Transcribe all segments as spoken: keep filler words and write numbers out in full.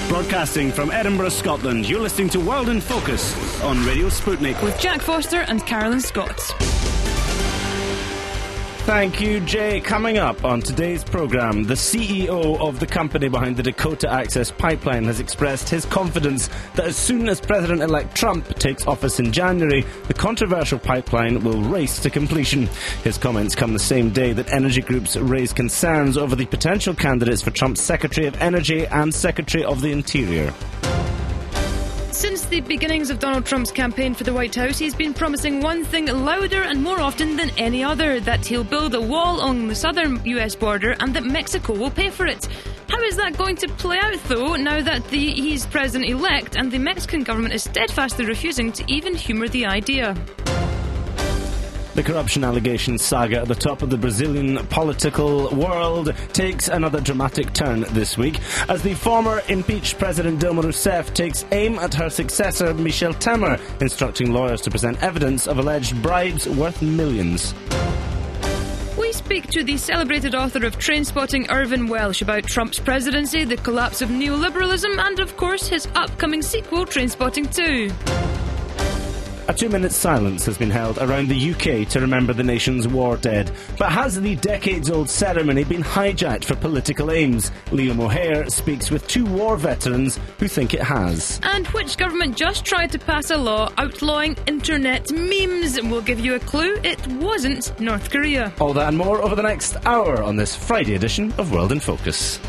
Broadcasting from Edinburgh, Scotland, you're listening to World in Focus on Radio Sputnik. With Jack Foster and Carolyn Scott. Thank you, Jay. Coming up on today's programme, the C E O of the company behind the Dakota Access Pipeline has expressed his confidence that as soon as President-elect Trump takes office in January, the controversial pipeline will race to completion. His comments come the same day that energy groups raise concerns over the potential candidates for Trump's Secretary of Energy and Secretary of the Interior. Since the beginnings of Donald Trump's campaign for the White House, he's been promising one thing louder and more often than any other, that he'll build a wall along the southern U S border and that Mexico will pay for it. How is that going to play out, though, now that the, he's president-elect and the Mexican government is steadfastly refusing to even humour the idea? The corruption allegations saga at the top of the Brazilian political world takes another dramatic turn this week as the former impeached President Dilma Rousseff takes aim at her successor Michel Temer, instructing lawyers to present evidence of alleged bribes worth millions. We speak to the celebrated author of Trainspotting, Irvin Welsh, about Trump's presidency, the collapse of neoliberalism, and of course his upcoming sequel, Trainspotting two. A two-minute silence has been held around the U K to remember the nation's war dead. But has the decades-old ceremony been hijacked for political aims? Liam O'Hare speaks with two war veterans who think it has. And which government just tried to pass a law outlawing internet memes? We'll give you a clue. It wasn't North Korea. All that and more over the next hour on this Friday edition of World in Focus.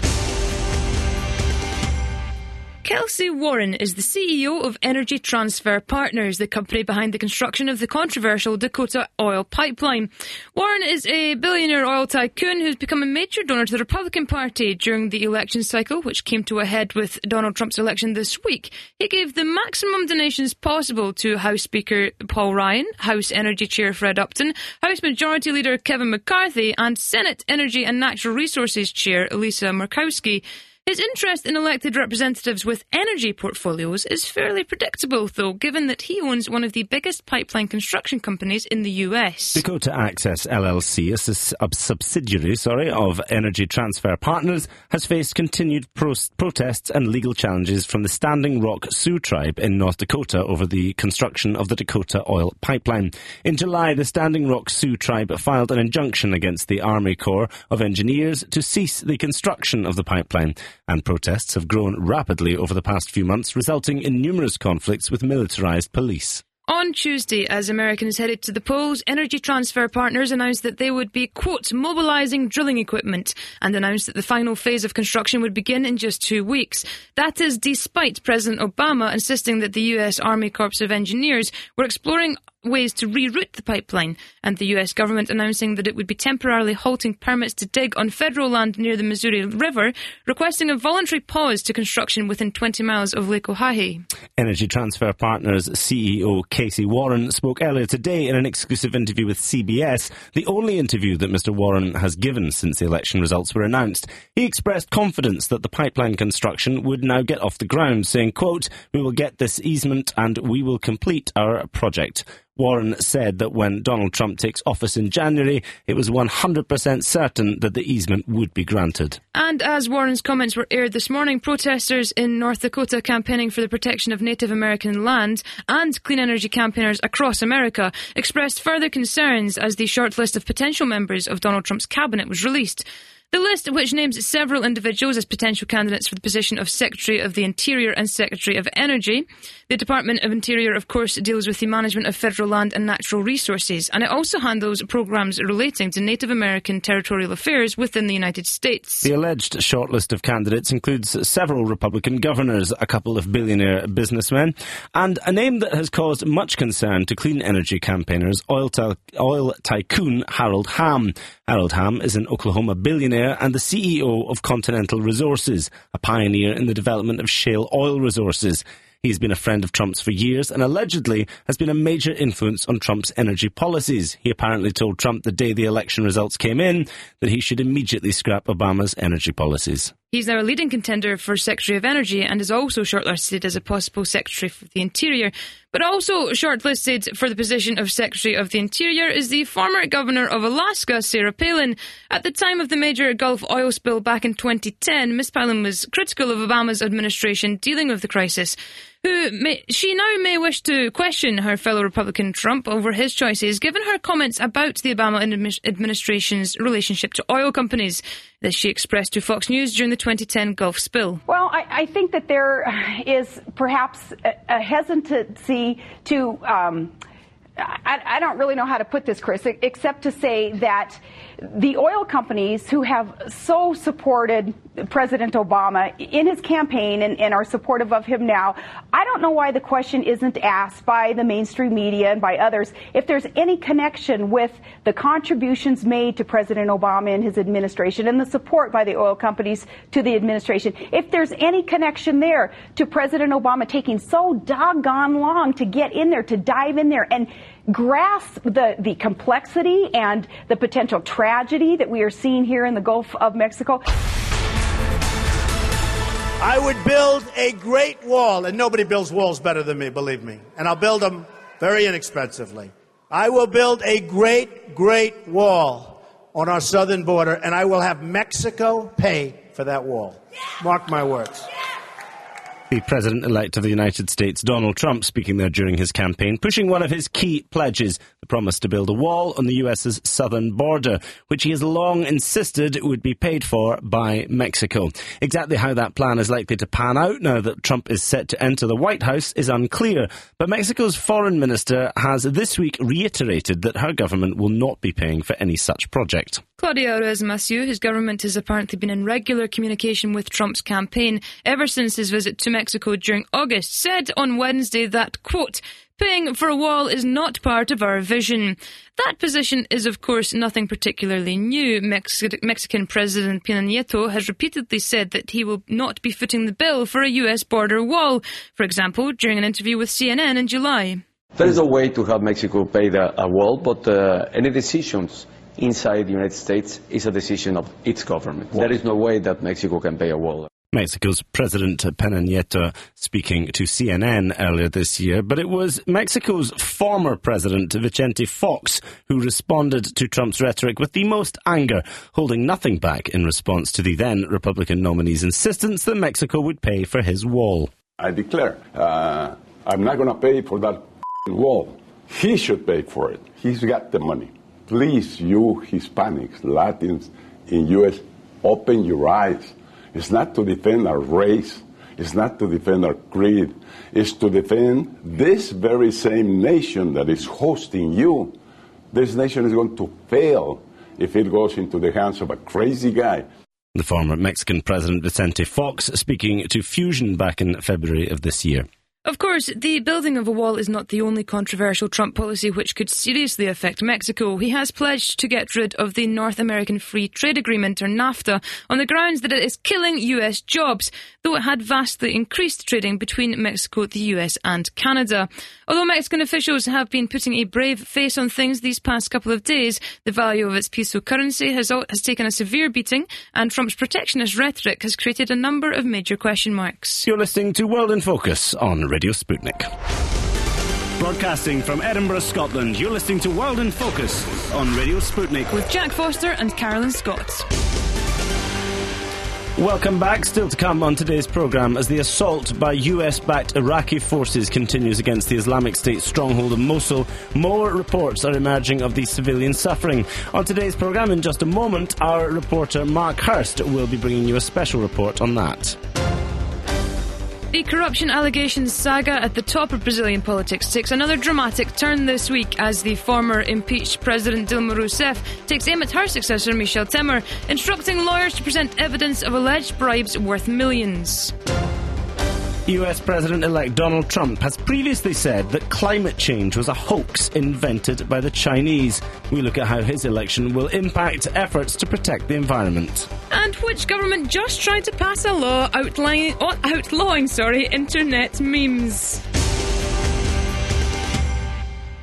Kelsey Warren is the C E O of Energy Transfer Partners, the company behind the construction of the controversial Dakota oil pipeline. Warren is a billionaire oil tycoon who's become a major donor to the Republican Party during the election cycle, which came to a head with Donald Trump's election this week. He gave the maximum donations possible to House Speaker Paul Ryan, House Energy Chair Fred Upton, House Majority Leader Kevin McCarthy, and Senate Energy and Natural Resources Chair Lisa Murkowski. His interest in elected representatives with energy portfolios is fairly predictable, though, given that he owns one of the biggest pipeline construction companies in the U S. Dakota Access L L C, a subsidiary sorry, of Energy Transfer Partners, has faced continued pro- protests and legal challenges from the Standing Rock Sioux tribe in North Dakota over the construction of the Dakota oil pipeline. In July, the Standing Rock Sioux tribe filed an injunction against the Army Corps of Engineers to cease the construction of the pipeline. And protests have grown rapidly over the past few months, resulting in numerous conflicts with militarised police. On Tuesday, as Americans headed to the polls, Energy Transfer Partners announced that they would be, quote, mobilising drilling equipment, and announced that the final phase of construction would begin in just two weeks. That is despite President Obama insisting that the U S Army Corps of Engineers were exploring ways to reroute the pipeline, and the U S government announcing that it would be temporarily halting permits to dig on federal land near the Missouri River, requesting a voluntary pause to construction within twenty miles of Lake Oahe. Energy Transfer Partners C E O Kelsey Warren spoke earlier today in an exclusive interview with C B S, the only interview that Mister Warren has given since the election results were announced. He expressed confidence that the pipeline construction would now get off the ground, saying, quote, "We will get this easement and we will complete our project." Warren said that when Donald Trump takes office in January, it was one hundred percent certain that the easement would be granted. And as Warren's comments were aired this morning, protesters in North Dakota campaigning for the protection of Native American land and clean energy campaigners across America expressed further concerns as the short list of potential members of Donald Trump's cabinet was released. The list, which names several individuals as potential candidates for the position of Secretary of the Interior and Secretary of Energy. The Department of Interior, of course, deals with the management of federal land and natural resources, and it also handles programs relating to Native American territorial affairs within the United States. The alleged shortlist of candidates includes several Republican governors, a couple of billionaire businessmen, and a name that has caused much concern to clean energy campaigners, oil, ty- oil tycoon Harold Hamm. Harold Hamm is an Oklahoma billionaire and the C E O of Continental Resources, a pioneer in the development of shale oil resources. He's been a friend of Trump's for years and allegedly has been a major influence on Trump's energy policies. He apparently told Trump the day the election results came in that he should immediately scrap Obama's energy policies. He's now a leading contender for Secretary of Energy and is also shortlisted as a possible Secretary for the Interior. But also shortlisted for the position of Secretary of the Interior is the former Governor of Alaska, Sarah Palin. At the time of the major Gulf oil spill back in twenty ten, Miss Palin was critical of Obama's administration dealing with the crisis. Who may, she now may wish to question her fellow Republican Trump over his choices, given her comments about the Obama administration's relationship to oil companies. This she expressed to Fox News during the twenty ten Gulf spill. Well, I, I think that there is perhaps a, a hesitancy to... Um, I, I don't really know how to put this, Chris, except to say that the oil companies who have so supported President Obama in his campaign and, and are supportive of him now, I don't know why the question isn't asked by the mainstream media and by others if there's any connection with the contributions made to President Obama and his administration and the support by the oil companies to the administration. If there's any connection there to President Obama taking so doggone long to get in there, to dive in there and grasp the, the complexity and the potential tragedy that we are seeing here in the Gulf of Mexico. I would build a great wall, and nobody builds walls better than me, believe me. And I'll build them very inexpensively. I will build a great, great wall on our southern border, and I will have Mexico pay for that wall. Mark my words. The President-elect of the United States, Donald Trump, speaking there during his campaign, pushing one of his key pledges, the promise to build a wall on the U S's southern border, which he has long insisted would be paid for by Mexico. Exactly how that plan is likely to pan out now that Trump is set to enter the White House is unclear, but Mexico's foreign minister has this week reiterated that her government will not be paying for any such project. Claudia Ruiz Massieu, whose government has apparently been in regular communication with Trump's campaign ever since his visit to Mexico during August, said on Wednesday that, quote, paying for a wall is not part of our vision. That position is, of course, nothing particularly new. Mex- Mexican President Peña Nieto has repeatedly said that he will not be footing the bill for a U S border wall, for example, during an interview with C N N in July. There is a way to have Mexico pay the, a wall, but uh, any decisions inside the United States is a decision of its government. There is no way that Mexico can pay a wall. Mexico's President Peña Nieto speaking to C N N earlier this year, but it was Mexico's former President Vicente Fox who responded to Trump's rhetoric with the most anger, holding nothing back in response to the then Republican nominee's insistence that Mexico would pay for his wall. I declare, uh, I'm not going to pay for that wall. He should pay for it. He's got the money. Please, you Hispanics, Latins in U S, open your eyes. It's not to defend our race. It's not to defend our creed. It's to defend this very same nation that is hosting you. This nation is going to fail if it goes into the hands of a crazy guy. The former Mexican President Vicente Fox speaking to Fusion back in February of this year. Of course, the building of a wall is not the only controversial Trump policy which could seriously affect Mexico. He has pledged to get rid of the North American Free Trade Agreement, or NAFTA, on the grounds that it is killing U S jobs, though it had vastly increased trading between Mexico, the U S and Canada. Although Mexican officials have been putting a brave face on things these past couple of days, the value of its peso currency has, has taken a severe beating, and Trump's protectionist rhetoric has created a number of major question marks. You're listening to World in Focus on Radio Sputnik. Broadcasting from Edinburgh, Scotland, you're listening to World in Focus on Radio Sputnik. With Jack Foster and Carolyn Scott. Welcome back. Still to come on today's programme, as the assault by U S-backed Iraqi forces continues against the Islamic State stronghold of Mosul, more reports are emerging of the civilian suffering. On today's programme, in just a moment, our reporter Mark Hurst will be bringing you a special report on that. The corruption allegations saga at the top of Brazilian politics takes another dramatic turn this week as the former impeached President Dilma Rousseff takes aim at her successor Michel Temer, instructing lawyers to present evidence of alleged bribes worth millions. U S President-elect Donald Trump has previously said that climate change was a hoax invented by the Chinese. We look at how his election will impact efforts to protect the environment. And which government just tried to pass a law outlining, outlawing sorry, internet memes.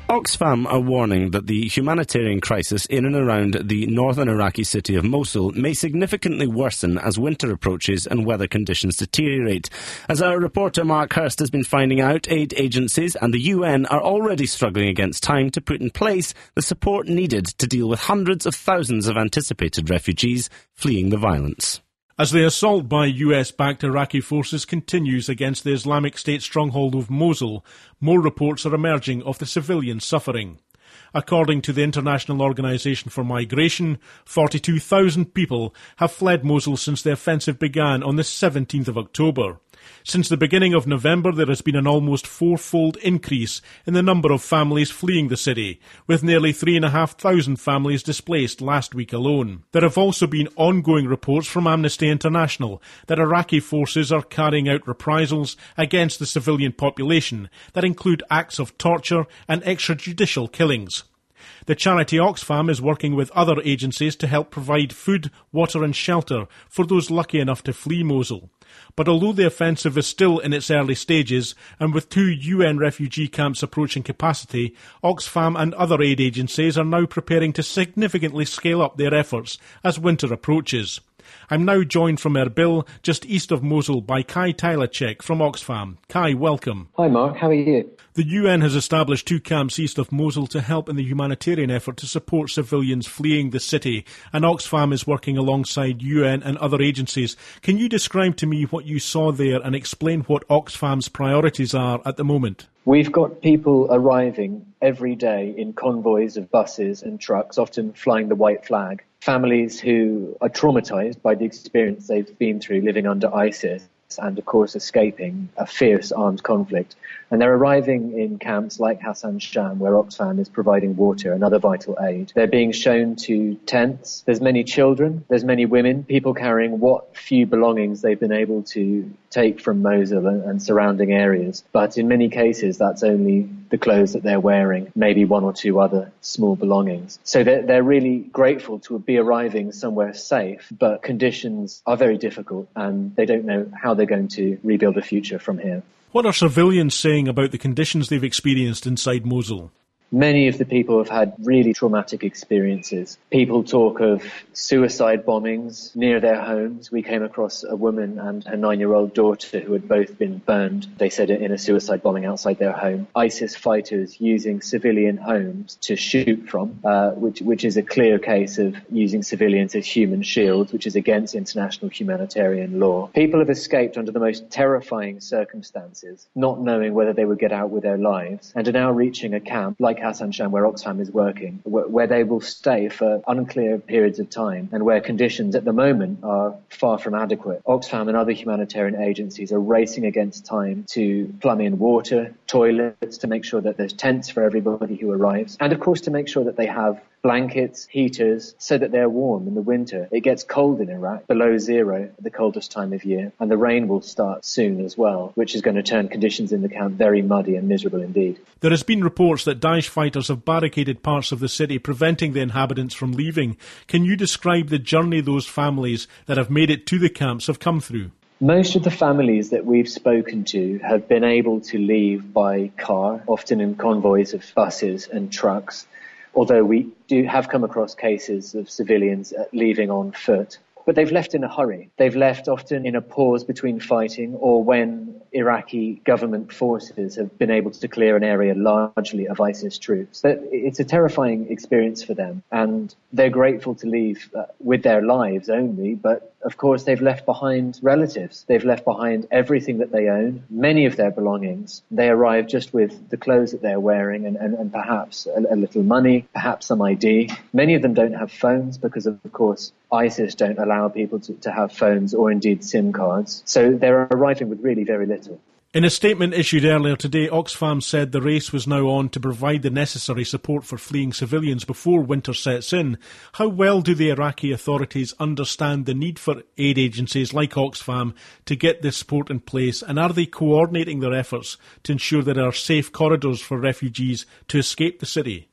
Oxfam are warning that the humanitarian crisis in and around the northern Iraqi city of Mosul may significantly worsen as winter approaches and weather conditions deteriorate. As our reporter Mark Hurst has been finding out, aid agencies and the U N are already struggling against time to put in place the support needed to deal with hundreds of thousands of anticipated refugees fleeing the violence. As the assault by U S-backed Iraqi forces continues against the Islamic State stronghold of Mosul, more reports are emerging of the civilian suffering. According to the International Organization for Migration, forty-two thousand people have fled Mosul since the offensive began on the seventeenth of October. Since the beginning of November, there has been an almost fourfold increase in the number of families fleeing the city, with nearly three thousand five hundred families displaced last week alone. There have also been ongoing reports from Amnesty International that Iraqi forces are carrying out reprisals against the civilian population that include acts of torture and extrajudicial killings. The charity Oxfam is working with other agencies to help provide food, water and shelter for those lucky enough to flee Mosul. But although the offensive is still in its early stages, and with two U N refugee camps approaching capacity, Oxfam and other aid agencies are now preparing to significantly scale up their efforts as winter approaches. I'm now joined from Erbil, just east of Mosul, by Kai Tylacek from Oxfam. Kai, welcome. Hi Mark, how are you? The U N has established two camps east of Mosul to help in the humanitarian effort to support civilians fleeing the city, and Oxfam is working alongside U N and other agencies. Can you describe to me what you saw there and explain what Oxfam's priorities are at the moment? We've got people arriving every day in convoys of buses and trucks, often flying the white flag. Families who are traumatised by the experience they've been through living under ISIS and, of course, escaping a fierce armed conflict. And they're arriving in camps like Hassan Sham, where Oxfam is providing water and other vital aid. They're being shown to tents. There's many children. There's many women, people carrying what few belongings they've been able to take from Mosul and, and surrounding areas. But in many cases, that's only the clothes that they're wearing, maybe one or two other small belongings. So they're, they're really grateful to be arriving somewhere safe, but conditions are very difficult and they don't know how they're going to rebuild a future from here. What are civilians saying about the conditions they've experienced inside Mosul? Many of the people have had really traumatic experiences. People talk of suicide bombings near their homes. We came across a woman and her nine-year-old daughter who had both been burned, they said, in a suicide bombing outside their home. ISIS fighters using civilian homes to shoot from, uh, which, which is a clear case of using civilians as human shields, which is against international humanitarian law. People have escaped under the most terrifying circumstances, not knowing whether they would get out with their lives, and are now reaching a camp like Hassan Sham, where Oxfam is working, where they will stay for unclear periods of time and where conditions at the moment are far from adequate. Oxfam and other humanitarian agencies are racing against time to plumb in water, toilets, to make sure that there's tents for everybody who arrives, and of course to make sure that they have blankets, heaters, so that they're warm in the winter. It gets cold in Iraq, below zero at the coldest time of year, and the rain will start soon as well, which is going to turn conditions in the camp very muddy and miserable indeed. There has been reports that Daesh fighters have barricaded parts of the city, preventing the inhabitants from leaving. Can you describe the journey those families that have made it to the camps have come through? Most of the families that we've spoken to have been able to leave by car, often in convoys of buses and trucks, although we do have come across cases of civilians leaving on foot. But they've left in a hurry. They've left often in a pause between fighting or when Iraqi government forces have been able to clear an area largely of ISIS troops. But it's a terrifying experience for them, and they're grateful to leave uh, with their lives only, but of course they've left behind relatives. They've left behind everything that they own, many of their belongings. They arrive just with the clothes that they're wearing and, and, and perhaps a, a little money, perhaps some I D. Many of them don't have phones because, of course, ISIS don't allow people to, to have phones or indeed SIM cards. So they're arriving with really very little. In a statement issued earlier today, Oxfam said the race was now on to provide the necessary support for fleeing civilians before winter sets in. How well do the Iraqi authorities understand the need for aid agencies like Oxfam to get this support in place, and are they coordinating their efforts to ensure there are safe corridors for refugees to escape the city?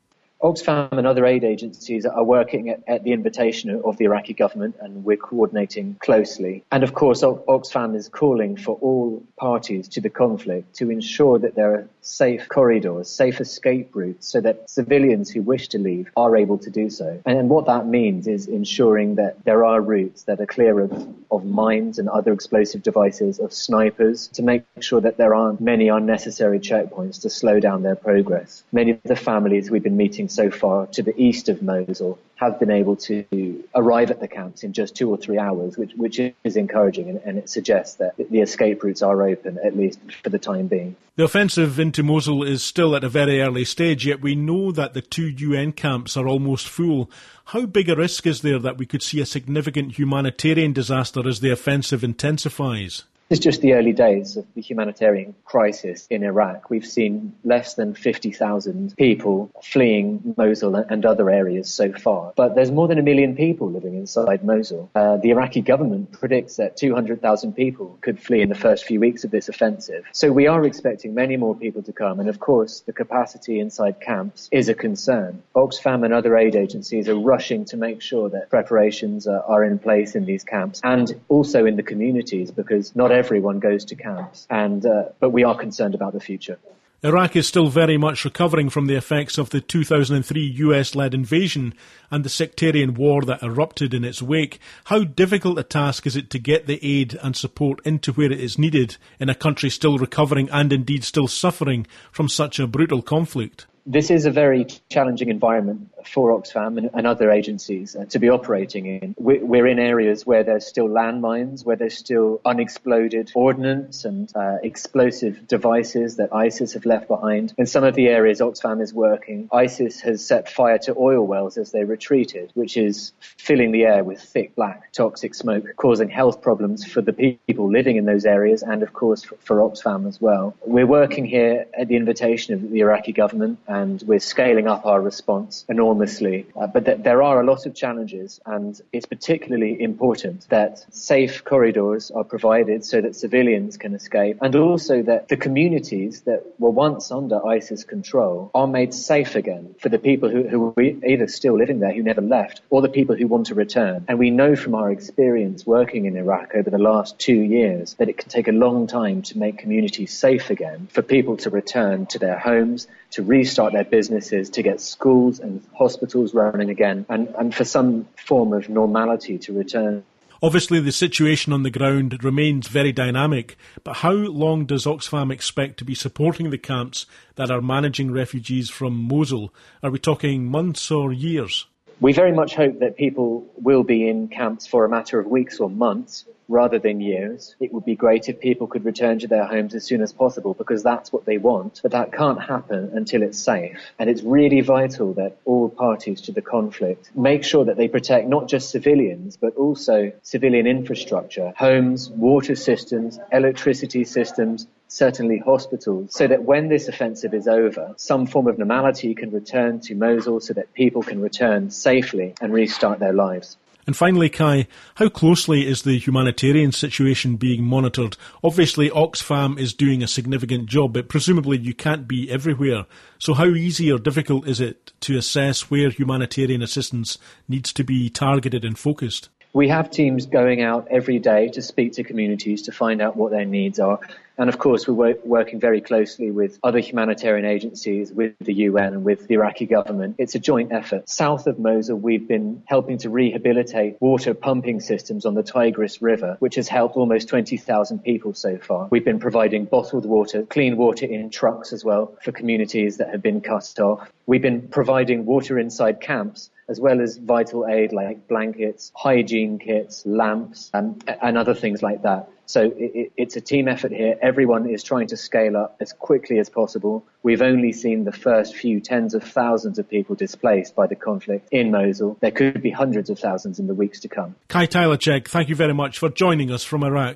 Oxfam and other aid agencies are working at, at the invitation of the Iraqi government, and we're coordinating closely. And of course, Oxfam is calling for all parties to the conflict to ensure that there are safe corridors, safe escape routes, so that civilians who wish to leave are able to do so. And what that means is ensuring that there are routes that are clear of, of mines and other explosive devices, of snipers, to make sure that there aren't many unnecessary checkpoints to slow down their progress. Many of the families we've been meeting so far to the east of Mosul have been able to arrive at the camps in just two or three hours, which, which is encouraging, and, and it suggests that the escape routes are open, at least for the time being. The offensive into Mosul is still at a very early stage, yet we know that the two U N camps are almost full. How big a risk is there that we could see a significant humanitarian disaster as the offensive intensifies? It's just the early days of the humanitarian crisis in Iraq. We've seen less than fifty thousand people fleeing Mosul and other areas so far. But there's more than a million people living inside Mosul. Uh, the Iraqi government predicts that two hundred thousand people could flee in the first few weeks of this offensive. So we are expecting many more people to come. And of course, the capacity inside camps is a concern. Oxfam and other aid agencies are rushing to make sure that preparations are, are in place in these camps and also in the communities, because not everyone goes to camps, and uh, but we are concerned about the future. Iraq is still very much recovering from the effects of the two thousand three U S-led invasion and the sectarian war that erupted in its wake. How difficult a task is it to get the aid and support into where it is needed in a country still recovering and indeed still suffering from such a brutal conflict? This is a very challenging environment for Oxfam and, and other agencies uh, to be operating in. We're, we're in areas where there's still landmines, where there's still unexploded ordnance and uh, explosive devices that ISIS have left behind. In some of the areas Oxfam is working, ISIS has set fire to oil wells as they retreated, which is filling the air with thick, black, toxic smoke, causing health problems for the people living in those areas and, of course, for, for Oxfam as well. We're working here at the invitation of the Iraqi government, and we're scaling up our response enormously. Uh, but th- there are a lot of challenges, and it's particularly important that safe corridors are provided so that civilians can escape, and also that the communities that were once under ISIS control are made safe again for the people who, who are either still living there, who never left, or the people who want to return. And we know from our experience working in Iraq over the last two years that it can take a long time to make communities safe again, for people to return to their homes, to restart their businesses, to get schools and hospitals running again, and, and for some form of normality to return. Obviously, the situation on the ground remains very dynamic, but how long does Oxfam expect to be supporting the camps that are managing refugees from Mosul? Are we talking months or years? We very much hope that people will be in camps for a matter of weeks or months rather than years. It would be great if people could return to their homes as soon as possible, because that's what they want, but that can't happen until it's safe. And it's really vital that all parties to the conflict make sure that they protect not just civilians, but also civilian infrastructure, homes, water systems, electricity systems, certainly hospitals, so that when this offensive is over, some form of normality can return to Mosul so that people can return safely and restart their lives. And finally, Kai, how closely is the humanitarian situation being monitored? Obviously, Oxfam is doing a significant job, but presumably you can't be everywhere. So how easy or difficult is it to assess where humanitarian assistance needs to be targeted and focused? We have teams going out every day to speak to communities to find out what their needs are. And of course, we're work, working very closely with other humanitarian agencies, with the U N and with the Iraqi government. It's a joint effort. South of Mosul, we've been helping to rehabilitate water pumping systems on the Tigris River, which has helped almost twenty thousand people so far. We've been providing bottled water, clean water in trucks as well for communities that have been cut off. We've been providing water inside camps, as well as vital aid like blankets, hygiene kits, lamps, and, and other things like that. So it, it's a team effort here. Everyone is trying to scale up as quickly as possible. We've only seen the first few tens of thousands of people displaced by the conflict in Mosul. There could be hundreds of thousands in the weeks to come. Kai Tylerchek, thank you very much for joining us from Iraq.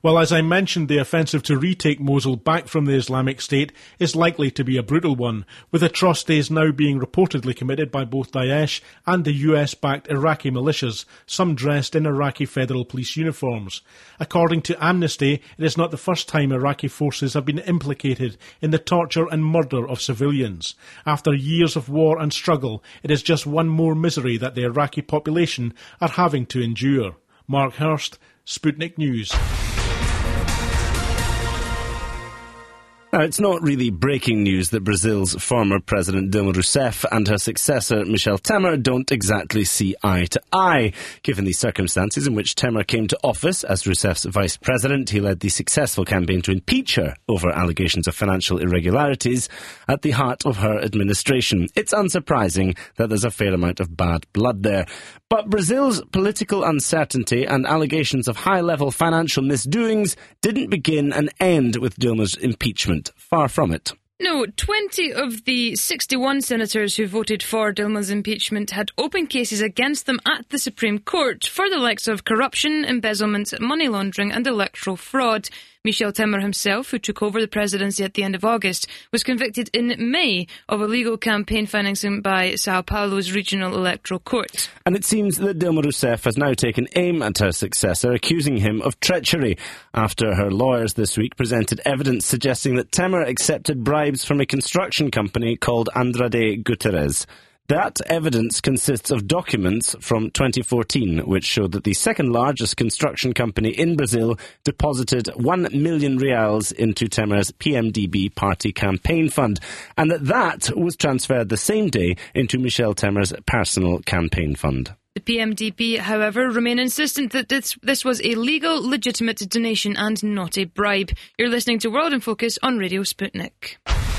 Well, as I mentioned, the offensive to retake Mosul back from the Islamic State is likely to be a brutal one, with atrocities now being reportedly committed by both Daesh and the U S-backed Iraqi militias, some dressed in Iraqi Federal Police uniforms. According to Amnesty, it is not the first time Iraqi forces have been implicated in the torture and murder of civilians. After years of war and struggle, it is just one more misery that the Iraqi population are having to endure. Mark Hurst, Sputnik News. Now, it's not really breaking news that Brazil's former President Dilma Rousseff and her successor Michel Temer don't exactly see eye to eye. Given the circumstances in which Temer came to office as Rousseff's vice president, he led the successful campaign to impeach her over allegations of financial irregularities at the heart of her administration. It's unsurprising that there's a fair amount of bad blood there. But Brazil's political uncertainty and allegations of high-level financial misdoings didn't begin and end with Dilma's impeachment. Far from it. No, twenty of the sixty-one senators who voted for Dilma's impeachment had open cases against them at the Supreme Court for the likes of corruption, embezzlement, money laundering and electoral fraud. Michel Temer himself, who took over the presidency at the end of August, was convicted in May of illegal campaign financing by Sao Paulo's regional electoral court. And it seems that Dilma Rousseff has now taken aim at her successor, accusing him of treachery, after her lawyers this week presented evidence suggesting that Temer accepted bribes from a construction company called Andrade Guterres. That evidence consists of documents from twenty fourteen, which showed that the second largest construction company in Brazil deposited one million reals into Temer's P M D B party campaign fund, and that that was transferred the same day into Michel Temer's personal campaign fund. The P M D B, however, remain insistent that this, this was a legal, legitimate donation and not a bribe. You're listening to World in Focus on Radio Sputnik.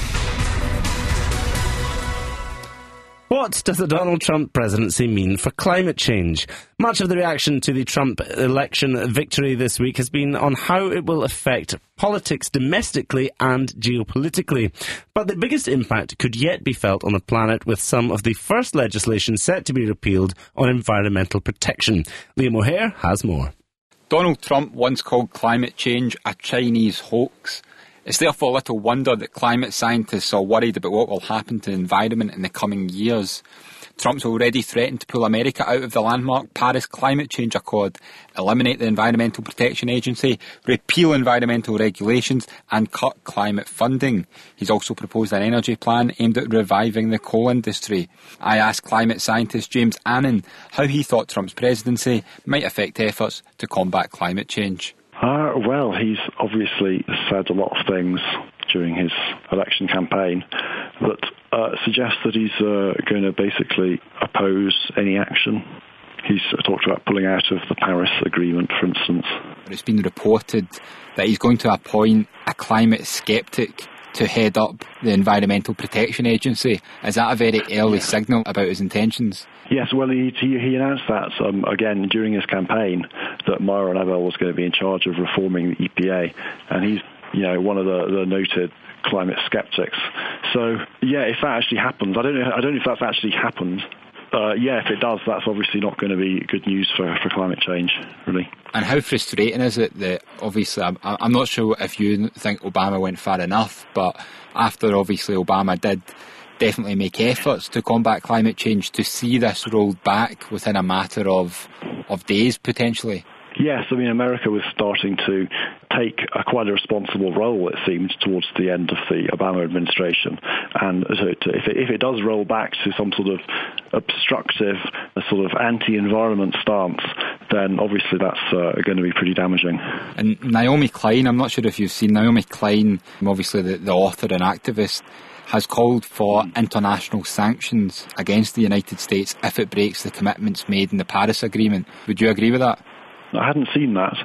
What does the Donald Trump presidency mean for climate change? Much of the reaction to the Trump election victory this week has been on how it will affect politics domestically and geopolitically. But the biggest impact could yet be felt on the planet, with some of the first legislation set to be repealed on environmental protection. Liam O'Hare has more. Donald Trump once called climate change a Chinese hoax. It's therefore little wonder that climate scientists are worried about what will happen to the environment in the coming years. Trump's already threatened to pull America out of the landmark Paris Climate Change Accord, eliminate the Environmental Protection Agency, repeal environmental regulations and cut climate funding. He's also proposed an energy plan aimed at reviving the coal industry. I asked climate scientist James Annan how he thought Trump's presidency might affect efforts to combat climate change. Uh, well, he's obviously said a lot of things during his election campaign that uh, suggest that he's uh, going to basically oppose any action. He's talked about pulling out of the Paris Agreement, for instance. It's been reported that he's going to appoint a climate sceptic to head up the Environmental Protection Agency. Is that a very early signal about his intentions? Yes, well, he, he, he announced that, um, again, during his campaign, that Myron Abel was going to be in charge of reforming the E P A, and he's, you know, one of the, the noted climate skeptics. So, yeah, if that actually happens, I don't know, I don't know if that's actually happened. Uh, yeah, if it does, that's obviously not going to be good news for, for climate change, really. And how frustrating is it that, obviously, I'm, I'm not sure if you think Obama went far enough, but after, obviously, Obama did definitely make efforts to combat climate change, to see this rolled back within a matter of of days, potentially? Yes, I mean, America was starting to take a quite a responsible role, it seems, towards the end of the Obama administration. And so to, if, it, if it does roll back to some sort of obstructive, a sort of anti-environment stance, then obviously that's uh, going to be pretty damaging. And Naomi Klein, I'm not sure if you've seen Naomi Klein, obviously the, the author and activist, has called for international sanctions against the United States if it breaks the commitments made in the Paris Agreement. Would you agree with that? I hadn't seen that.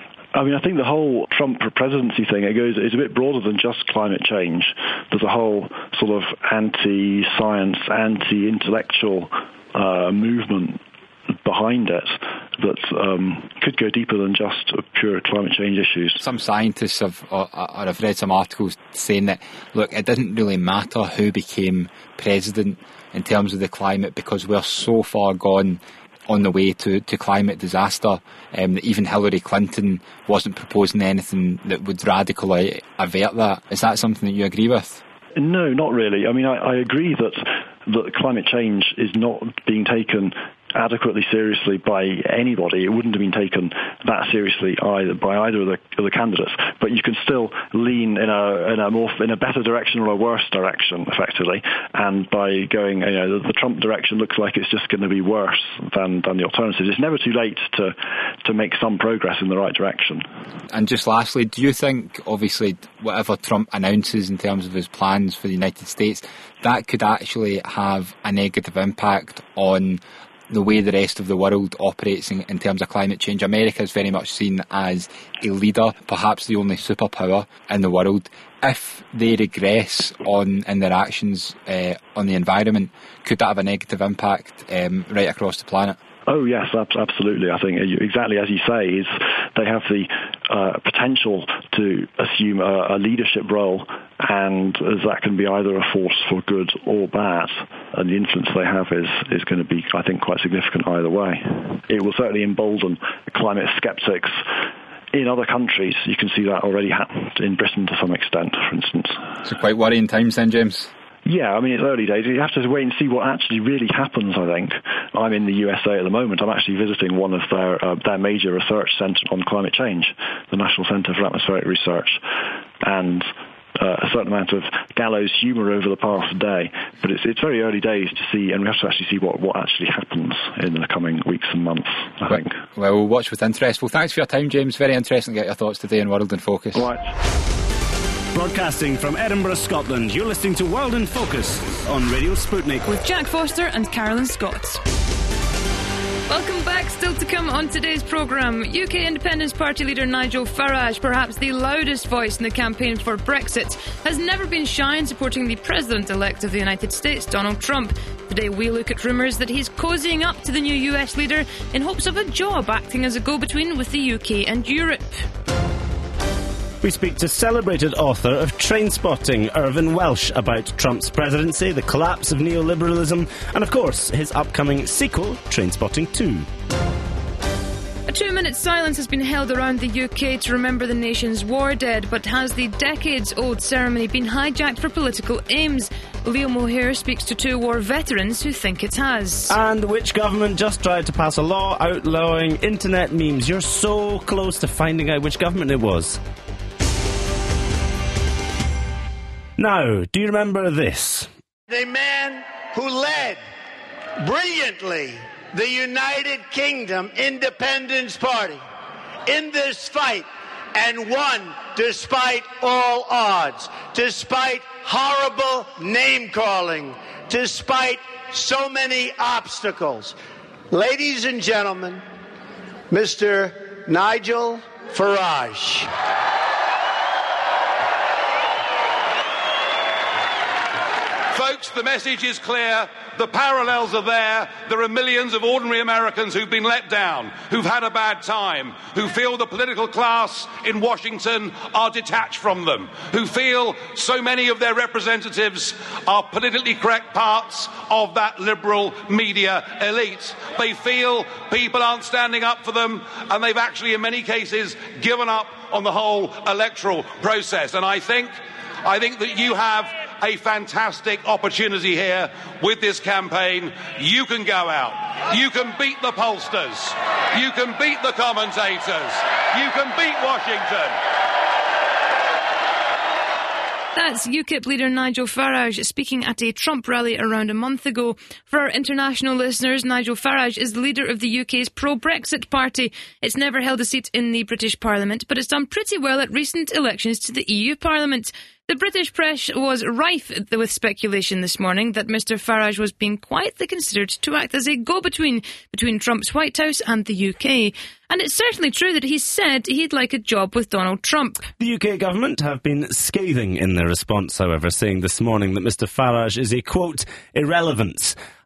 I mean, I think the whole Trump presidency thing, it goes, is a bit broader than just climate change. There's a whole sort of anti-science, anti-intellectual uh, movement behind it that um, could go deeper than just pure climate change issues. Some scientists have, or, or I've read some articles saying that, look, it doesn't really matter who became president in terms of the climate because we're so far gone on the way to, to climate disaster, um, that even Hillary Clinton wasn't proposing anything that would radically avert that. Is that something that you agree with? No, not really. I mean, I, I agree that that climate change is not being taken adequately seriously by anybody. It wouldn't have been taken that seriously either by either of the, of the candidates. But you can still lean in a in a more in a better direction or a worse direction, effectively. And by going, you know, the, the Trump direction looks like it's just going to be worse than than the alternatives. It's never too late to to make some progress in the right direction. And just lastly, do you think, obviously, whatever Trump announces in terms of his plans for the United States, that could actually have a negative impact on the way the rest of the world operates in, in terms of climate change? America is very much seen as a leader, perhaps the only superpower in the world. If they regress on in their actions uh, on the environment, could that have a negative impact um, right across the planet? Oh yes, absolutely. I think exactly as you say, is they have the uh, potential to assume a, a leadership role, and as that can be either a force for good or bad, and the influence they have is is going to be, I think, quite significant either way. It will certainly embolden climate skeptics in other countries. You can see that already happened in Britain to some extent, for instance. So quite worrying times then, James? Yeah, I mean, it's early days. You have to wait and see what actually really happens, I think. I'm in the U S A at the moment. I'm actually visiting one of their uh, their major research centres on climate change, the National Centre for Atmospheric Research, and uh, a certain amount of gallows humour over the past day. But it's it's very early days to see, and we have to actually see what, what actually happens in the coming weeks and months, I well, think. Well, we'll watch with interest. Well, thanks for your time, James. Very interesting to get your thoughts today on World in Focus. Right. Broadcasting from Edinburgh, Scotland, you're listening to World in Focus on Radio Sputnik with Jack Foster and Carolyn Scott. Welcome back. Still to come on today's programme, U K Independence Party leader Nigel Farage, perhaps the loudest voice in the campaign for Brexit, has never been shy in supporting the President-elect of the United States, Donald Trump. Today we look at rumours that he's cozying up to the new U S leader in hopes of a job acting as a go-between with the U K and Europe. We speak to celebrated author of Trainspotting, Irvine Welsh, about Trump's presidency, the collapse of neoliberalism, and of course, his upcoming sequel, Trainspotting two. A two-minute silence has been held around the U K to remember the nation's war dead, but has the decades-old ceremony been hijacked for political aims? Leo Moher speaks to two war veterans who think it has. And which government just tried to pass a law outlawing internet memes? You're so close to finding out which government it was. Now, do you remember this? A man who led brilliantly the United Kingdom Independence Party in this fight and won despite all odds, despite horrible name-calling, despite so many obstacles. Ladies and gentlemen, Mister Nigel Farage. Folks, the message is clear. The parallels are there. There are millions of ordinary Americans who've been let down, who've had a bad time, who feel the political class in Washington are detached from them, who feel so many of their representatives are politically correct parts of that liberal media elite. They feel people aren't standing up for them, and they've actually, in many cases, given up on the whole electoral process. And I think, I think that you have a fantastic opportunity here with this campaign. You can go out. You can beat the pollsters. You can beat the commentators. You can beat Washington. That's UKIP leader Nigel Farage speaking at a Trump rally around a month ago. For our international listeners, Nigel Farage is the leader of the U K's pro-Brexit party. It's never held a seat in the British Parliament, but it's done pretty well at recent elections to the E U Parliament. The British press was rife with speculation this morning that Mister Farage was being quietly considered to act as a go-between between Trump's White House and the U K. And it's certainly true that he said he'd like a job with Donald Trump. The U K government have been scathing in their response, however, saying this morning that Mister Farage is a, quote, irrelevance.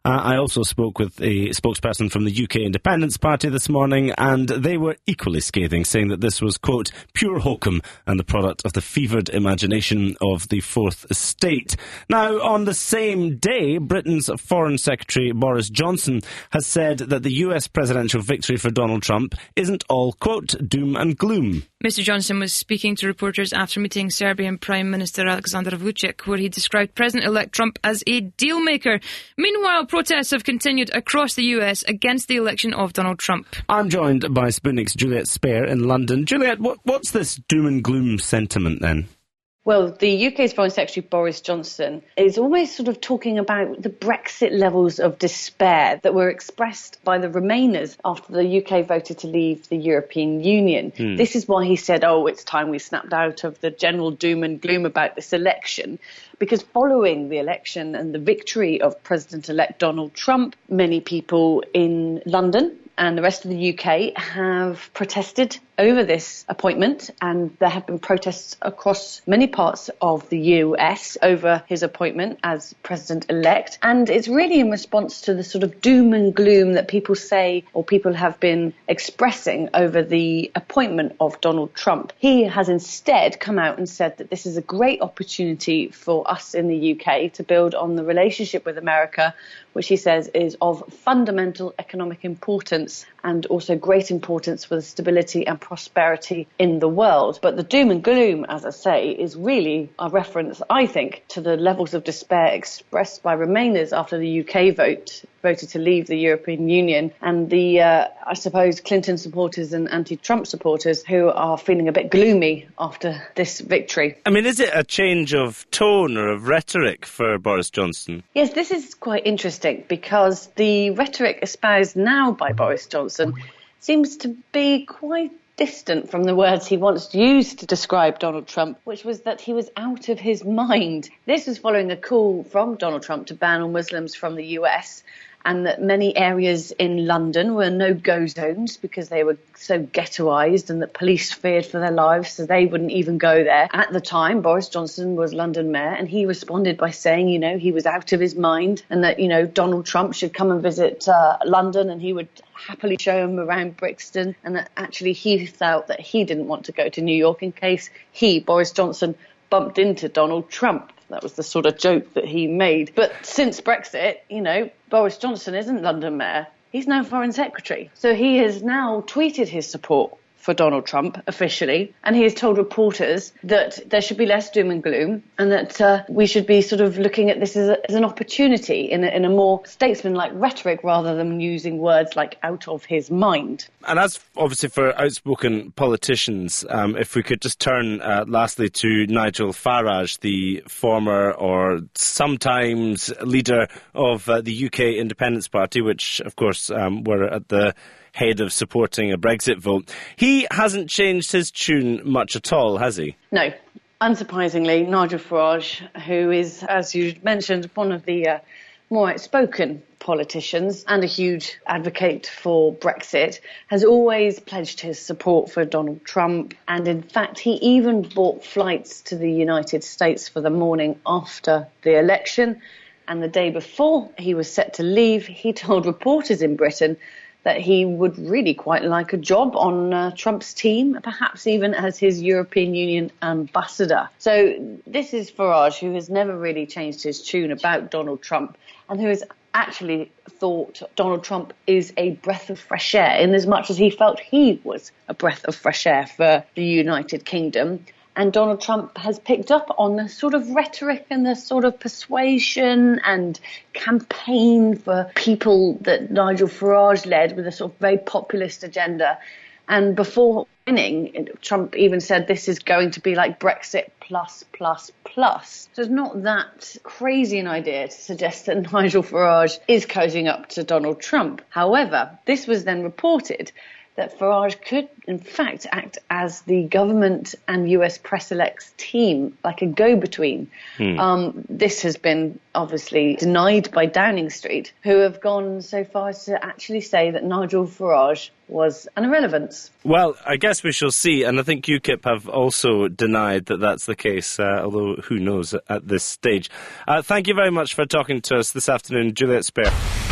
Uh, I also spoke with a spokesperson from the U K Independence Party this morning, and they were equally scathing, saying that this was, quote, pure hokum and the product of the fevered imagination of the Fourth Estate. Now, on the same day, Britain's Foreign Secretary Boris Johnson has said that the U S presidential victory for Donald Trump isn't all, quote, doom and gloom. Mister Johnson was speaking to reporters after meeting Serbian Prime Minister Alexander Vučić, where he described President-elect Trump as a deal-maker. Meanwhile, protests have continued across the U S against the election of Donald Trump. I'm joined by Sputnik's Juliet Spare in London. Juliet, what, what's this doom and gloom sentiment then? Well, the U K's Foreign Secretary Boris Johnson is always sort of talking about the Brexit levels of despair that were expressed by the Remainers after the U K voted to leave the European Union. Hmm. This is why he said, oh, it's time we snapped out of the general doom and gloom about this election. Because following the election and the victory of President-elect Donald Trump, many people in London and the rest of the U K have protested over this appointment, and there have been protests across many parts of the U S over his appointment as president-elect. And it's really in response to the sort of doom and gloom that people say, or people have been expressing over the appointment of Donald Trump. He has instead come out and said that this is a great opportunity for us in the U K to build on the relationship with America, which he says is of fundamental economic importance and also great importance for the stability and prosperity in the world. But the doom and gloom, as I say, is really a reference, I think, to the levels of despair expressed by Remainers after the U K vote voted to leave the European Union, and the, uh, I suppose, Clinton supporters and anti-Trump supporters who are feeling a bit gloomy after this victory. I mean, is it a change of tone or of rhetoric for Boris Johnson? Yes, this is quite interesting because the rhetoric espoused now by Boris Johnson seems to be quite distant from the words he once used to describe Donald Trump, which was that he was out of his mind. This was following a call from Donald Trump to ban all Muslims from the U S, and that many areas in London were no-go zones because they were so ghettoised and that police feared for their lives, so they wouldn't even go there. At the time, Boris Johnson was London mayor, and he responded by saying, you know, he was out of his mind and that, you know, Donald Trump should come and visit uh, London and he would happily show him around Brixton, and that actually he felt that he didn't want to go to New York in case he, Boris Johnson, bumped into Donald Trump. That was the sort of joke that he made. But since Brexit, you know, Boris Johnson isn't London mayor. He's now Foreign Secretary. So he has now tweeted his support for Donald Trump officially, and he has told reporters that there should be less doom and gloom and that uh, we should be sort of looking at this as, a, as an opportunity in a, in a more statesman-like rhetoric rather than using words like out of his mind. And as obviously for outspoken politicians, um, if we could just turn uh, lastly to Nigel Farage, the former or sometimes leader of uh, the U K Independence Party, which of course um, were at the head of supporting a Brexit vote. He hasn't changed his tune much at all, has he? No. Unsurprisingly, Nigel Farage, who is, as you mentioned, one of the uh, more outspoken politicians and a huge advocate for Brexit, has always pledged his support for Donald Trump. And in fact, he even bought flights to the United States for the morning after the election. And the day before he was set to leave, he told reporters in Britain that he would really quite like a job on uh, Trump's team, perhaps even as his European Union ambassador. So this is Farage, who has never really changed his tune about Donald Trump and who has actually thought Donald Trump is a breath of fresh air, in as much as he felt he was a breath of fresh air for the United Kingdom. And Donald Trump has picked up on the sort of rhetoric and the sort of persuasion and campaign for people that Nigel Farage led with a sort of very populist agenda. And before winning, Trump even said this is going to be like Brexit plus, plus, plus. So it's not that crazy an idea to suggest that Nigel Farage is cozying up to Donald Trump. However, this was then reported that Farage could, in fact, act as the government and U S press elects team, like a go-between. Hmm. Um, this has been obviously denied by Downing Street, who have gone so far as to actually say that Nigel Farage was an irrelevance. Well, I guess we shall see, and I think UKIP have also denied that that's the case, uh, although who knows at this stage. Uh, thank you very much for talking to us this afternoon, Juliet Spare.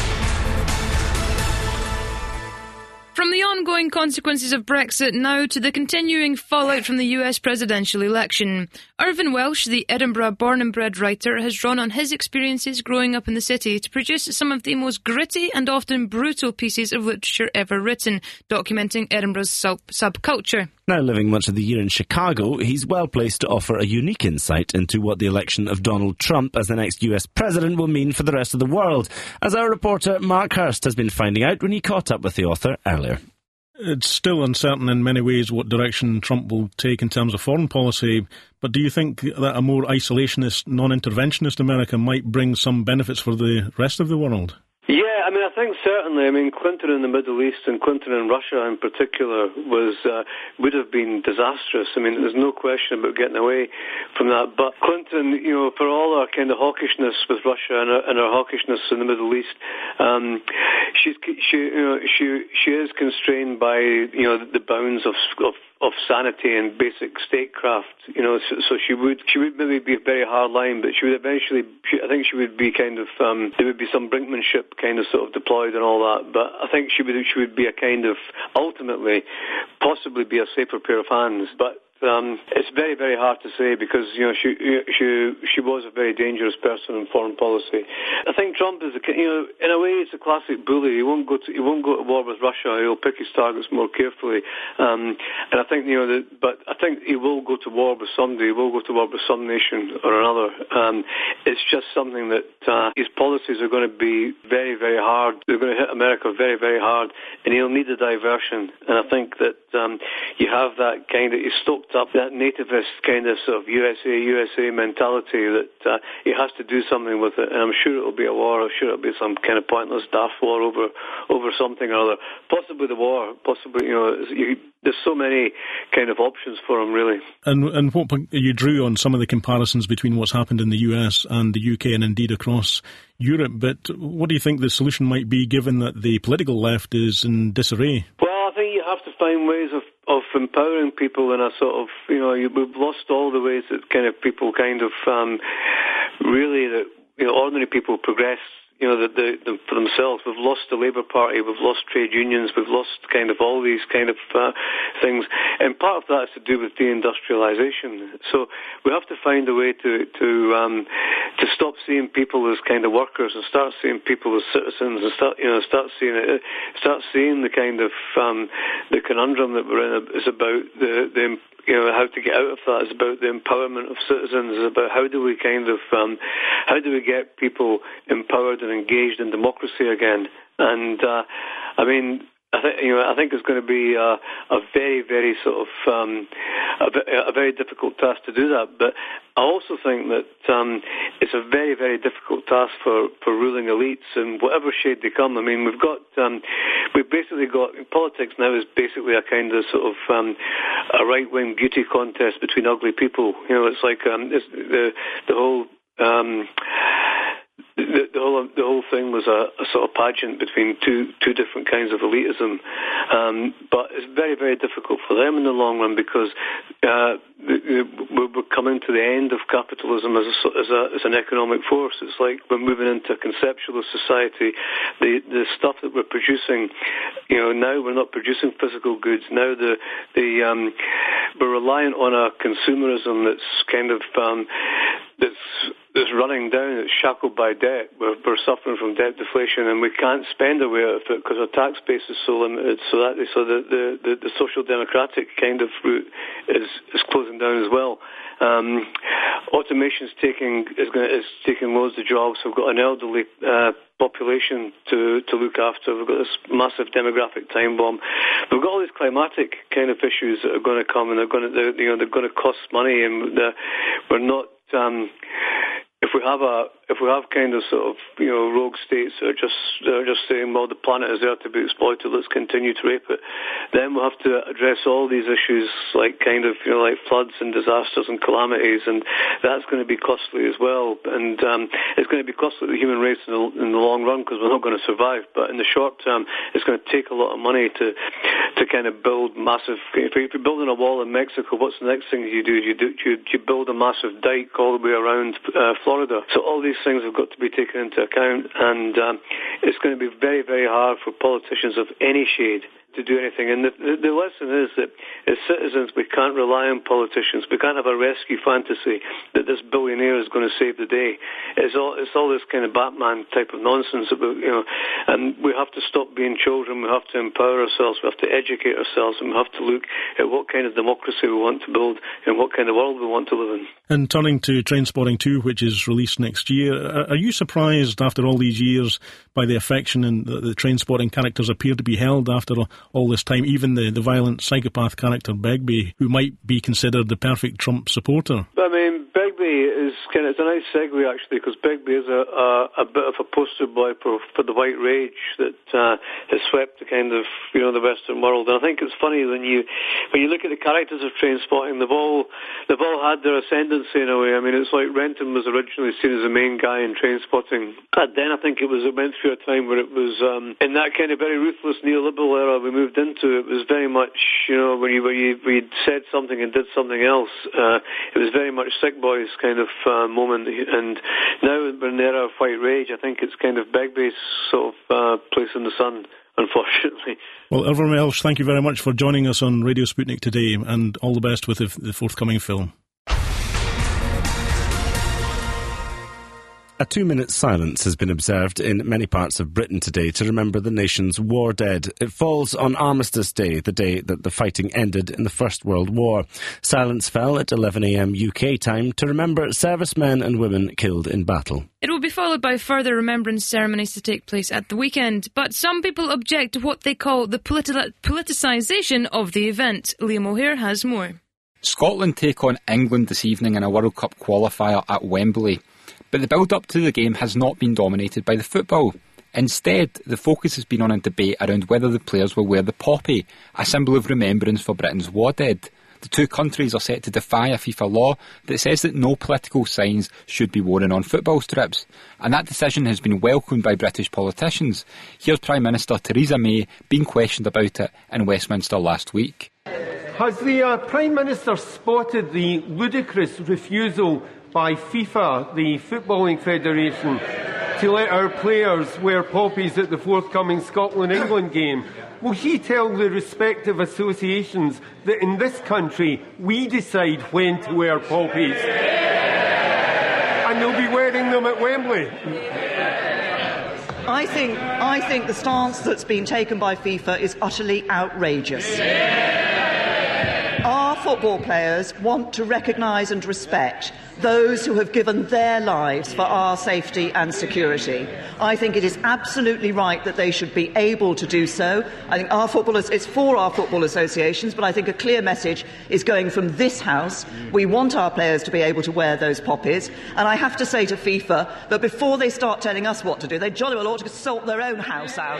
consequences of Brexit now to the continuing fallout from the U S presidential election. Irvin Welsh, the Edinburgh born and bred writer, has drawn on his experiences growing up in the city to produce some of the most gritty and often brutal pieces of literature ever written, documenting Edinburgh's sub- subculture. Now living much of the year in Chicago, he's well placed to offer a unique insight into what the election of Donald Trump as the next U S president will mean for the rest of the world, as our reporter Mark Hurst has been finding out when he caught up with the author earlier. It's still uncertain in many ways what direction Trump will take in terms of foreign policy, but do you think that a more isolationist, non-interventionist America might bring some benefits for the rest of the world? Yeah, I mean, I think certainly. I mean, Clinton in the Middle East and Clinton in Russia in particular was uh, would have been disastrous. I mean, there's no question about getting away from that. But Clinton, you know, for all our kind of hawkishness with Russia and our, and our hawkishness in the Middle East, um, she's she you know she she is constrained by you know the bounds of of. of sanity and basic statecraft, you know, so, so she would she would maybe be a very hard line, but she would eventually, she, I think she would be kind of, um, there would be some brinkmanship kind of sort of deployed and all that, but I think she would she would be a kind of, ultimately, possibly be a safer pair of hands, but Um, it's very, very hard to say because, you know, she she she was a very dangerous person in foreign policy. I think Trump is, a, you know, in a way, it's a classic bully. He won't go to he won't go to war with Russia. He'll pick his targets more carefully. Um, and I think, you know, that, but I think he will go to war with somebody. He will go to war with some nation or another. Um, it's just something that uh, his policies are going to be very, very hard. They're going to hit America very, very hard, and he'll need a diversion. And I think that um, you have that kind of, he's stoked up that nativist kind of sort of U S A, U S A mentality that uh, he has to do something with it, and I'm sure it'll be a war. I'm sure it'll be some kind of pointless daft war over over something or other. Possibly the war, possibly, you know, you, there's so many kind of options for him, really. And and what you drew on some of the comparisons between what's happened in the U S and the U K and indeed across Europe, but what do you think the solution might be given that the political left is in disarray? Well, I think you have to find ways of of empowering people in a sort of, you know, you, we've lost all the ways that kind of people kind of um, really, that, you know, ordinary people progress, you know, the, the, the, for themselves. We've lost the Labour Party, we've lost trade unions, we've lost kind of all these kind of uh, things. And part of that is to do with deindustrialisation. So we have to find a way to to um, to stop seeing people as kind of workers and start seeing people as citizens, and start you know start seeing it, start seeing the kind of um, the conundrum that we're in is about the the you know, how to get out of that. Is about the empowerment of citizens. Is about how do we kind of, um, how do we get people empowered and engaged in democracy again? And uh, I mean, I think you know, I think it's going to be a, a very, very sort of um, a, a very difficult task to do that. But I also think that um, it's a very, very difficult task for, for ruling elites in whatever shade they come. I mean, we've got um, we've basically got politics now is basically a kind of sort of um, a right-wing beauty contest between ugly people. You know, it's like um, it's the the whole. Um, The, the whole the whole thing was a, a sort of pageant between two two different kinds of elitism, um, but it's very, very difficult for them in the long run because uh, we're coming to the end of capitalism as a, as a as an economic force. It's like we're moving into a conceptualist society. The the stuff that we're producing, you know, now we're not producing physical goods. Now the the um, we're reliant on a consumerism that's kind of um, that's that's running down, it's shackled by debt. We're, we're suffering from debt deflation, and we can't spend our way out of it because our tax base is so limited. So that so the the, the, the social democratic kind of route is, is closing down as well. Um, automation's taking is going is taking loads of jobs. We've got an elderly uh, population to to look after. We've got this massive demographic time bomb. We've got all these climatic kind of issues that are going to come, and they're going to they're, you know they're going to cost money, and we're not. Um, If we have a, if we have kind of sort of, you know, rogue states that are just, that are just saying, well, the planet is there to be exploited, let's continue to rape it, then we'll have to address all these issues like kind of, you know, like floods and disasters and calamities, and that's going to be costly as well. And um, it's going to be costly to the human race in the, in the long run because we're not going to survive. But in the short term, it's going to take a lot of money to to kind of build massive. If you're building a wall in Mexico, what's the next thing you do? You do you, you build a massive dike all the way around uh, Florida. So all these things have got to be taken into account, and um, it's going to be very, very hard for politicians of any shade to do anything. And the, the, the lesson is that as citizens, we can't rely on politicians. We can't have a rescue fantasy that this billionaire is going to save the day. It's all it's all this kind of Batman type of nonsense about, you know. And we have to stop being children. We have to empower ourselves. We have to educate ourselves, and we have to look at what kind of democracy we want to build and what kind of world we want to live in. And turning to Trainspotting two, which is released next year, are you surprised after all these years by the affection and the, the Trainspotting characters appear to be held after all this time? Even the, the violent psychopath character Begbie, who might be considered the perfect Trump supporter. I mean, Begbie is kind of, it's a nice segue actually, because Begbie is a, a, a bit of a poster boy for, for the white rage that uh, has swept the kind of, you know, the Western world. And I think it's funny when you when you look at the characters of Trainspotting, they've all they've all had their ascendancy in a way. I mean, it's like Renton was originally seen as the main guy in Trainspotting, and then I think it was it went through a time where it was um, in that kind of very ruthless neoliberal era we moved into. It was very much, you know, when you when you, when you said something and did something else, uh, it was very much Sick Boys kind of uh, moment. And now we're in the era of white rage. I think it's kind of Begbie's sort of uh, place in the sun, unfortunately. Well, Irvin Welsh, thank you very much for joining us on Radio Sputnik today, and all the best with the, the forthcoming film. A two-minute silence has been observed in many parts of Britain today to remember the nation's war dead. It falls on Armistice Day, the day that the fighting ended in the First World War. Silence fell at eleven a m U K time to remember servicemen and women killed in battle. It will be followed by further remembrance ceremonies to take place at the weekend, but some people object to what they call the politi- politicisation of the event. Liam O'Hare has more. Scotland take on England this evening in a World Cup qualifier at Wembley. But the build-up to the game has not been dominated by the football. Instead, the focus has been on a debate around whether the players will wear the poppy, a symbol of remembrance for Britain's war dead. The two countries are set to defy a FIFA law that says that no political signs should be worn on football strips. And that decision has been welcomed by British politicians. Here's Prime Minister Theresa May being questioned about it in Westminster last week. Has the uh, Prime Minister spotted the ludicrous refusal by FIFA, the Footballing Federation, to let our players wear poppies at the forthcoming Scotland-England game? Will she tell the respective associations that in this country we decide when to wear poppies? And they'll be wearing them at Wembley. I think, I think the stance that's been taken by FIFA is utterly outrageous. Our football players want to recognise and respect those who have given their lives for our safety and security. I think it is absolutely right that they should be able to do so. I think our footballers, it's for our football associations, but I think a clear message is going from this House. We want our players to be able to wear those poppies. And I have to say to FIFA that before they start telling us what to do, they jolly well ought to sort their own house out.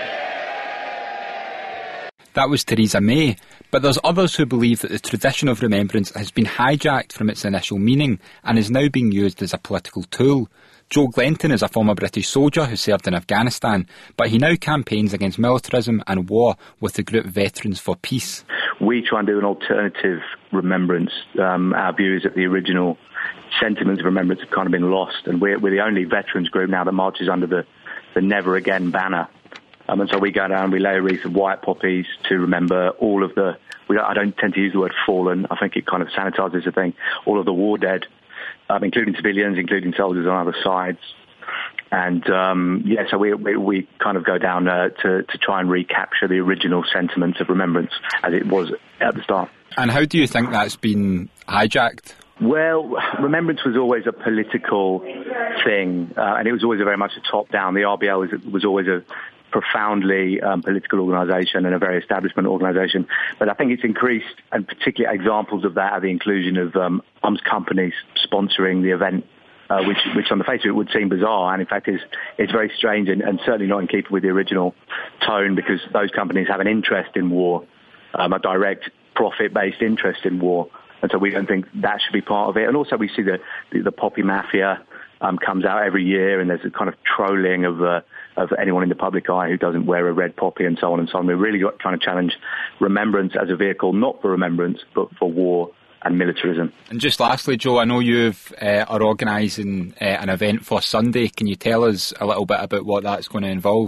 That was Theresa May, but there's others who believe that the tradition of remembrance has been hijacked from its initial meaning and is now being used as a political tool. Joe Glenton is a former British soldier who served in Afghanistan, but he now campaigns against militarism and war with the group Veterans for Peace. We try and do an alternative remembrance. Um, our view is that the original sentiments of remembrance have kind of been lost, and we're, we're the only veterans group now that marches under the, the Never Again banner. Um, and so we go down, we lay a wreath of white poppies to remember all of the, we don't, I don't tend to use the word fallen, I think it kind of sanitises the thing, all of the war dead, um, including civilians, including soldiers on other sides. And, um, yeah, so we, we, we kind of go down uh, to, to try and recapture the original sentiments of remembrance as it was at the start. And how do you think that's been hijacked? Well, remembrance was always a political thing, uh, and it was always a very much a top-down. The R B L was, was always a profoundly um, political organisation and a very establishment organisation. But I think it's increased, and particular examples of that are the inclusion of um, arms companies sponsoring the event, uh, which, which on the face of it would seem bizarre, and in fact is, is very strange and, and certainly not in keeping with the original tone, because those companies have an interest in war, um, a direct profit-based interest in war. And so we don't think that should be part of it. And also we see the, the, the poppy mafia um, comes out every year, and there's a kind of trolling of uh, of anyone in the public eye who doesn't wear a red poppy and so on and so on. We're really got, trying to challenge remembrance as a vehicle, not for remembrance, but for war and militarism. And just lastly, Joe, I know you uh, are organising uh, an event for Sunday. Can you tell us a little bit about what that's going to involve?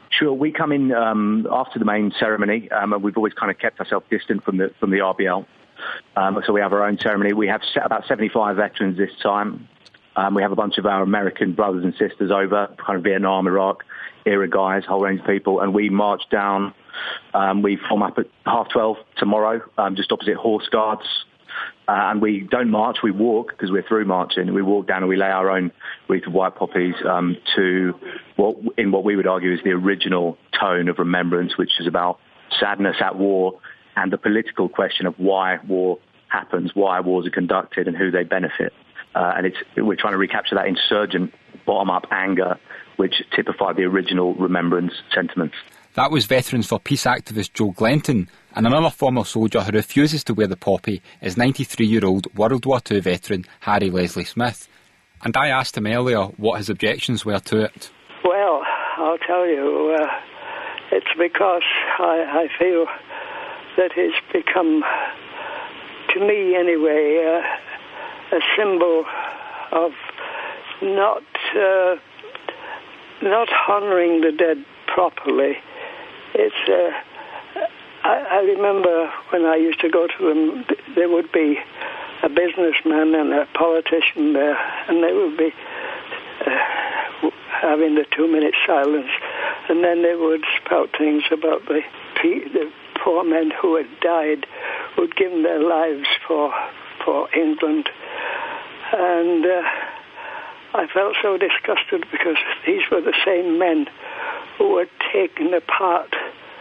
Sure. We come in um, after the main ceremony, um, and we've always kind of kept ourselves distant from the from the R B L. Um, so we have our own ceremony. We have set about seventy-five veterans this time. Um, we have a bunch of our American brothers and sisters over, kind of Vietnam, Iraq era guys, whole range of people, and we march down. Um, we form up at half twelve tomorrow, um, just opposite Horse Guards. Uh, and we don't march, we walk, because we're through marching. We walk down and we lay our own wreath of white poppies um, to what, in what we would argue is the original tone of remembrance, which is about sadness at war and the political question of why war happens, why wars are conducted and who they benefit. Uh, and it's, we're trying to recapture that insurgent bottom-up anger which typified the original remembrance sentiments. That was Veterans for Peace activist Joe Glenton, and another former soldier who refuses to wear the poppy is ninety-three-year-old World War Two veteran Harry Leslie Smith. And I asked him earlier what his objections were to it. Well, I'll tell you, uh, it's because I, I feel that it's become, to me anyway, uh, a symbol of not uh, not honouring the dead properly. It's. Uh, I, I remember when I used to go to them, there would be a businessman and a politician there, and they would be uh, having the two-minute silence, and then they would spout things about the, the poor men who had died, who'd given their lives for for England, and uh, I felt so disgusted because these were the same men who had taken apart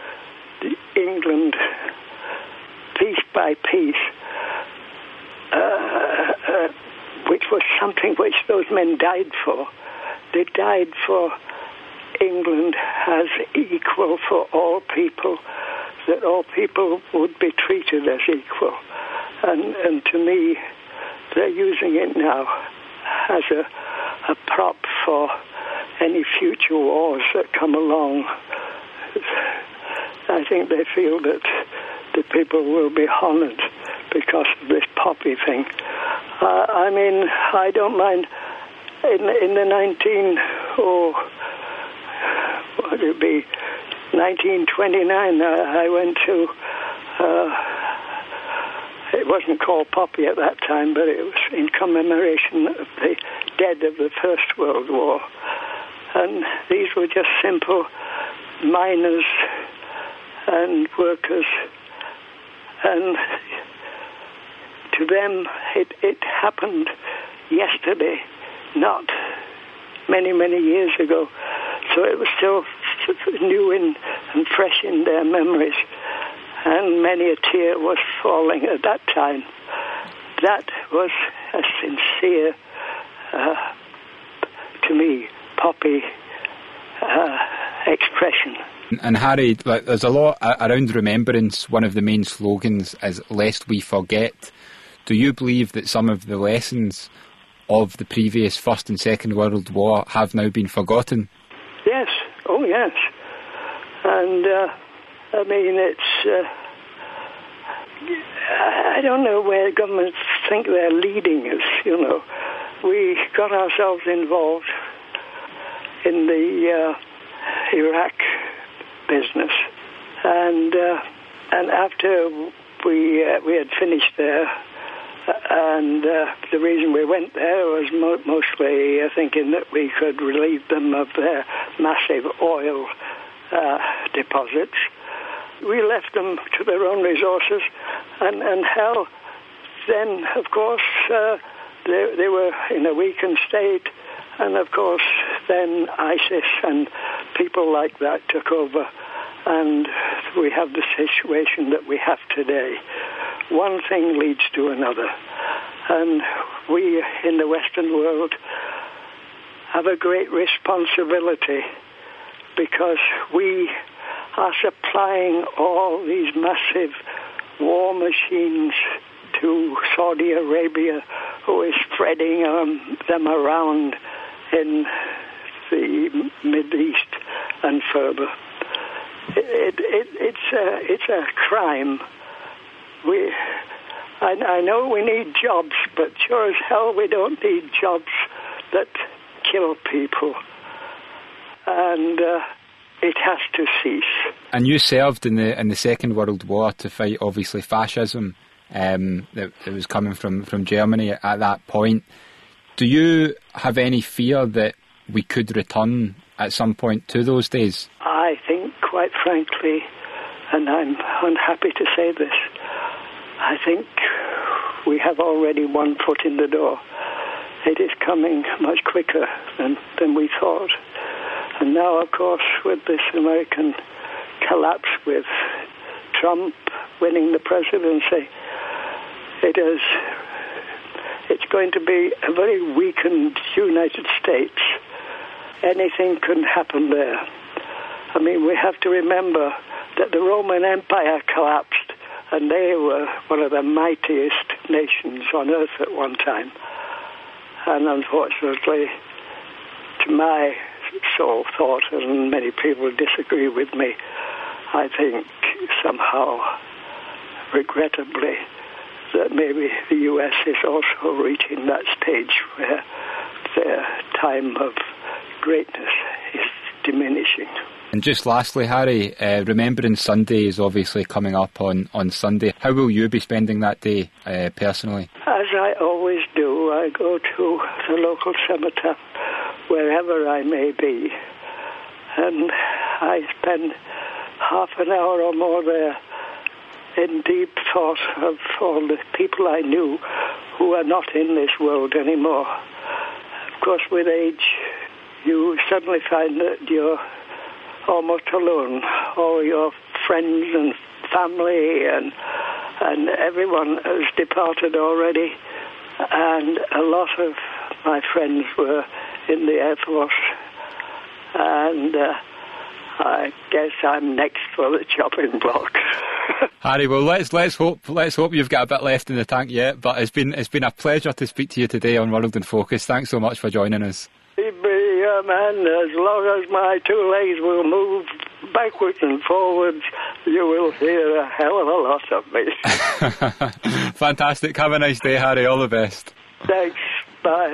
England piece by piece, uh, uh, which was something which those men died for. They died for England as equal for all people, that all people would be treated as equal. And, and to me, they're using it now as a, a prop for any future wars that come along. I think they feel that the people will be honoured because of this poppy thing. Uh, I mean, I don't mind. In, in the nineteen oh, what would it be, nineteen twenty-nine, I, I went to. Uh, it wasn't called poppy at that time, but it was in commemoration of the dead of the First World War, and these were just simple miners and workers, and to them it, it happened yesterday, not many, many years ago. So it was still new in, and fresh in their memories, and many a tear was falling at that time. That was a sincere, uh, to me, poppy uh, expression. And Harry, like, there's a lot around remembrance. One of the main slogans is "Lest we forget." Do you believe that some of the lessons of the previous First and Second World War have now been forgotten? Yes. Oh, yes. And uh, I mean, it's. Uh, I don't know where governments think they're leading us. You know, we got ourselves involved in the uh, Iraq business, and uh, and after we uh, we had finished there, uh, and uh, the reason we went there was mo- mostly uh, thinking that we could relieve them of their massive oil uh, deposits. We left them to their own resources, and and hell, then of course uh, they they were in a weakened state, and of course then ISIS and people like that took over, and we have the situation that we have today. One thing leads to another, and we in the Western world have a great responsibility because we are supplying all these massive war machines to Saudi Arabia, who is spreading um, them around in the Middle East and further. It, it, it's a it's a crime. We, I, I know we need jobs, but sure as hell we don't need jobs that kill people. And uh, it has to cease. And you served in the in the Second World War to fight, obviously, fascism um, that, that was coming from, from Germany at that point. Do you have any fear that we could return at some point to those days? I think, quite frankly, and I'm unhappy to say this, I think we have already one foot in the door. It is coming much quicker than, than we thought. And now, of course, with this American collapse, with Trump winning the presidency, it is, it's going to be a very weakened United States. Anything can happen there. I mean, we have to remember that the Roman Empire collapsed, and they were one of the mightiest nations on earth at one time. And unfortunately, to my sole thought, and many people disagree with me, I think somehow, regrettably, that maybe the U S is also reaching that stage where their time of greatness is diminishing. And just lastly, Harry, uh, Remembrance Sunday is obviously coming up on, on Sunday. How will you be spending that day uh, personally? As I always do, I go to the local cemetery, wherever I may be, and I spend half an hour or more there in deep thought of all the people I knew who are not in this world anymore. Of course, with age, you suddenly find that you're almost alone. All your friends and family and and everyone has departed already. And a lot of my friends were in the Air Force. And uh, I guess I'm next for the chopping block. Harry, well, let's let's hope let's hope you've got a bit left in the tank yet. But it's been it's been a pleasure to speak to you today on World in Focus. Thanks so much for joining us. Yeah, man, as long as my two legs will move backwards and forwards, you will hear a hell of a lot of me. Fantastic. Have a nice day, Harry. All the best. Thanks. Bye.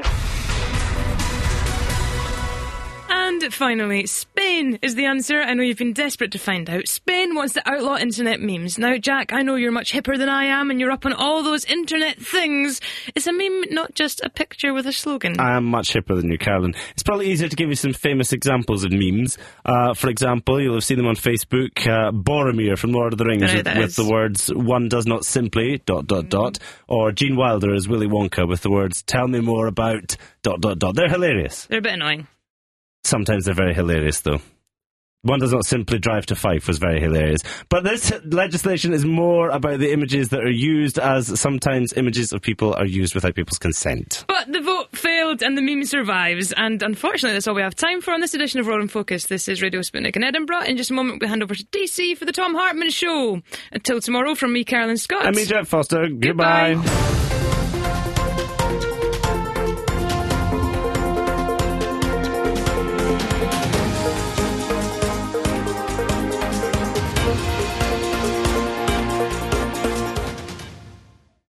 And finally, Spain is the answer. I know you've been desperate to find out. Spain wants to outlaw internet memes. Now, Jack, I know you're much hipper than I am and you're up on all those internet things. Is a meme not just a picture with a slogan? I am much hipper than you, Carolyn. It's probably easier to give you some famous examples of memes. Uh, for example, you'll have seen them on Facebook. Uh, Boromir from Lord of the Rings with, with the words, one does not simply, dot, dot, mm. dot. Or Gene Wilder as Willy Wonka with the words, tell me more about, dot, dot, dot. They're hilarious. They're a bit annoying. Sometimes they're very hilarious, though. One does not simply drive to Fife was very hilarious. But this legislation is more about the images that are used, as sometimes images of people are used without people's consent. But the vote failed and the meme survives. And unfortunately, that's all we have time for on this edition of World in Focus. This is Radio Sputnik in Edinburgh. In just a moment, we hand over to D C for the Tom Hartman Show. Until tomorrow, from me, Carolyn Scott. And me, Jack Foster. Goodbye. Goodbye.